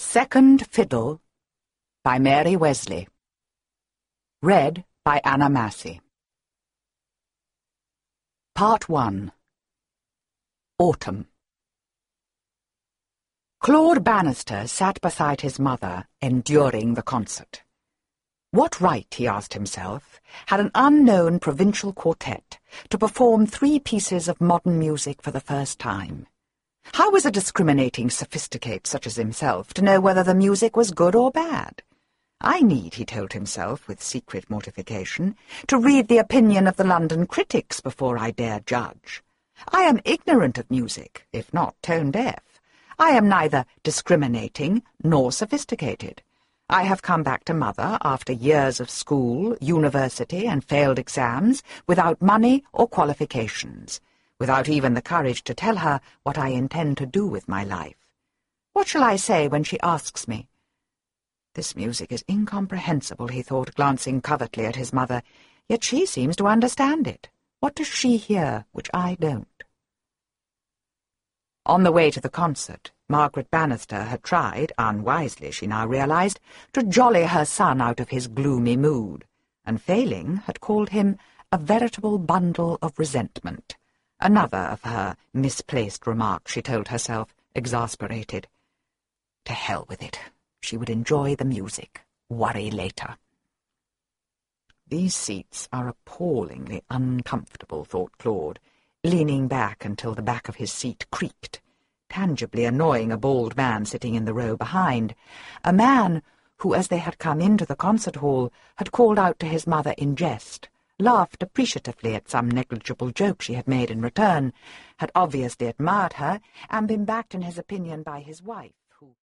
Second Fiddle by Mary Wesley. Read by Anna Massey. Part 1. Autumn. Claude Bannister sat beside his mother, enduring the concert. What right, he asked himself, had an unknown provincial quartet to perform 3 pieces of modern music for the first time? How was a discriminating sophisticate such as himself to know whether the music was good or bad? I need, he told himself with secret mortification, to read the opinion of the London critics before I dare judge. I am ignorant of music, if not tone-deaf. I am neither discriminating nor sophisticated. I have come back to Mother after years of school, university, and failed exams, without money or qualifications, without even the courage to tell her what I intend to do with my life. What shall I say when she asks me? This music is incomprehensible, he thought, glancing covertly at his mother, yet she seems to understand it. What does she hear which I don't? On the way to the concert, Margaret Bannister had tried, unwisely she now realized, to jolly her son out of his gloomy mood, and failing, had called him a veritable bundle of resentment. Another of her misplaced remarks, she told herself, exasperated. To hell with it. She would enjoy the music. Worry later. These seats are appallingly uncomfortable, thought Claude, leaning back until the back of his seat creaked, tangibly annoying a bald man sitting in the row behind, a man who, as they had come into the concert hall, had called out to his mother in jest, laughed appreciatively at some negligible joke she had made in return, had obviously admired her, and been backed in his opinion by his wife.